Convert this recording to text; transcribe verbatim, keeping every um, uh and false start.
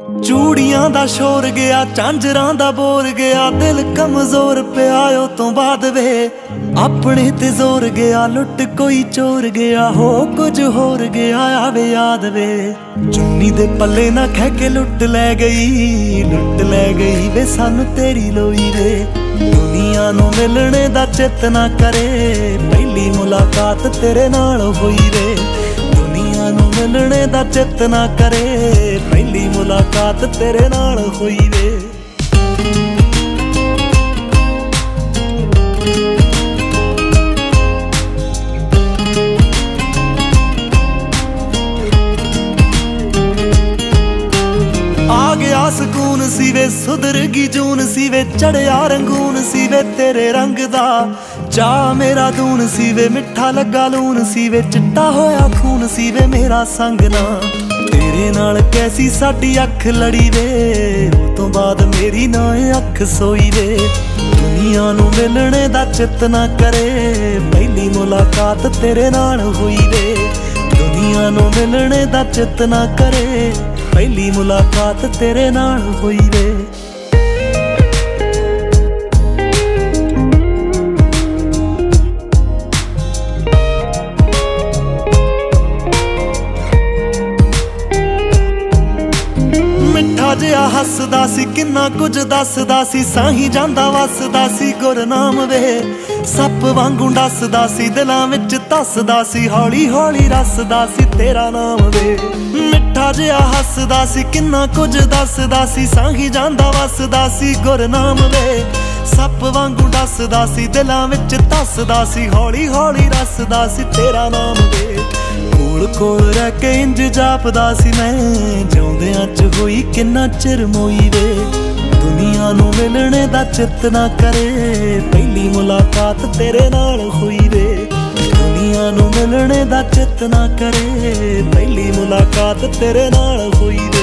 ਚੂੜੀਆਂ ਦਾ ਸ਼ੋਰ ਗਿਆ, ਝਾਂਜਰਾਂ ਦਾ ਬੋਰ ਗਿਆ, ਦਿਲ ਕਮਜ਼ੋਰ ਪਿਆ ਓ ਤੋਂ ਬਾਅਦ ਵੇ। ਆਪਣੇ ਤੇ ਜ਼ੋਰ ਗਿਆ, ਲੁੱਟ ਕੋਈ ਚੋਰ ਗਿਆ, ਹੋ ਕੁਝ ਹੋਰ ਗਿਆ ਆਵੇ ਯਾਦ ਵੇ। ਚੁੰਨੀ ਦੇ ਪੱਲੇ ਨਾ ਖਹਿ ਕੇ ਲੁੱਟ ਲੈ ਗਈ, ਲੁੱਟ ਲੈ ਗਈ ਵੇ ਸਾਨੂੰ ਤੇਰੀ ਲੋਈ ਵੇ। ਦੁਨੀਆ ਨੂੰ ਮਿਲਣੇ ਦਾ ਚਿੱਤ ਨਾ ਕਰੇ, ਪਹਿਲੀ ਮੁਲਾਕਾਤ ਤੇਰੇ ਨਾਲ ਹੋਈ ਵੇ। ਦੁਨੀਆ ਨੂੰ ਮਿਲਣੇ ਦਾ ਚਿੱਤ ਨਾ ਕਰੇ, ਪਹਿਲੀ ਮੁਲਾਕਾਤ ਤੇਰੇ ਨਾਲ ਹੋਈ ਵੇ। ਆ ਗਿਆ ਸਕੂਨ ਸੀ ਵੇ, ਸੁਧਰ ਗਈ ਜੂਨ ਸੀ ਵੇ, ਚੜਿਆ ਰੰਗੂਨ ਸੀ ਵੇ ਤੇਰੇ ਰੰਗ ਦਾ। ਚਾਹ ਮੇਰਾ ਦੂਨ ਸੀ ਵੇ, ਮਿੱਠਾ ਲੱਗਾ ਲੂਣ ਸੀ ਵੇ, ਚਿੱਟਾ ਹੋਇਆ ਖੂਨ ਸੀ ਵੇ ਮੇਰਾ ਸੰਗ ਨਾ। ਤੇਰੇ ਨਾਲ ਕੈਸੀ ਸਾਡੀ ਅੱਖ ਲੜੀ ਵੇ, ਉਹ ਤੋਂ ਬਾਅਦ ਮੇਰੀ ਨਾ ਅੱਖ ਸੋਈ ਵੇ। ਦੁਨੀਆ ਨੂੰ ਮਿਲਣੇ ਦਾ ਚਿੱਤ ਨਾ ਕਰੇ, ਪਹਿਲੀ ਮੁਲਾਕਾਤ ਤੇਰੇ ਨਾਲ ਹੋਈ ਵੇ। ਦੁਨੀਆ ਨੂੰ ਮਿਲਣੇ ਦਾ ਚਿੱਤ ਨਾ ਕਰੇ, ਪਹਿਲੀ ਮੁਲਾਕਾਤ ਤੇਰੇ ਨਾਲ ਹੋਈ ਵੇ। ਮਿੱਠਾ ਜਿਹਾ ਹੱਸਦਾ ਸੀ, ਕਿੰਨਾ ਕੁਝ ਦੱਸਦਾ ਸੀ, ਸਾਹੀ ਜਾਂਦਾ ਵਸਦਾ ਸੀ ਗੁਰਨਾਮ ਵੇ। ਸੱਪ ਵਾਂਗੂ ਡੱਸਦਾ ਸੀ, ਦਿਲਾਂ ਵਿੱਚ ਧੱਸਦਾ ਸੀ, ਹੌਲੀ ਹੌਲੀ ਰਸਦਾ ਸੀ ਤੇਰਾ ਨਾਮ ਵੇ। ਮਿੱਠਾ ਜਿਹਾ ਹੱਸਦਾ ਸੀ, ਕਿੰਨਾ ਕੁਝ ਦੱਸਦਾ ਸੀ, ਸਾਹੀ ਜਾਂਦਾ ਵਸਦਾ ਸੀ ਗੁਰਨਾਮ ਵੇ। ਸੱਪ ਵਾਂਗੂ ਡੱਸਦਾ ਸੀ, ਦਿਲਾਂ ਵਿੱਚ ਧੱਸਦਾ ਸੀ, ਹੌਲੀ ਹੌਲੀ ਰਸਦਾ ਸੀ ਤੇਰਾ ਨਾਮ ਵੇ। ਕੋਲ ਕੋਲ ਰਹਿ ਕੇ ਇੰਜ ਜਾਪਦਾ ਸੀ ਮੈਂ, ਜਿਉਂਦਿਆਂ ਚ ਹੋਈ ਕਿੰਨਾ ਚਿਰ ਮੋਈ ਵੇ। ਦੁਨੀਆ ਨੂੰ ਮਿਲਣੇ ਦਾ ਚਿੱਤ ਨਾ ਕਰੇ, ਪਹਿਲੀ ਮੁਲਾਕਾਤ ਤੇਰੇ ਨਾਲ ਹੋਈ ਵੇ। ਦੁਨੀਆ ਨੂੰ ਮਿਲਣੇ ਦਾ ਚਿੱਤ ਨਾ ਕਰੇ, ਪਹਿਲੀ ਮੁਲਾਕਾਤ ਤੇਰੇ ਨਾਲ ਹੋਈ ਵੇ।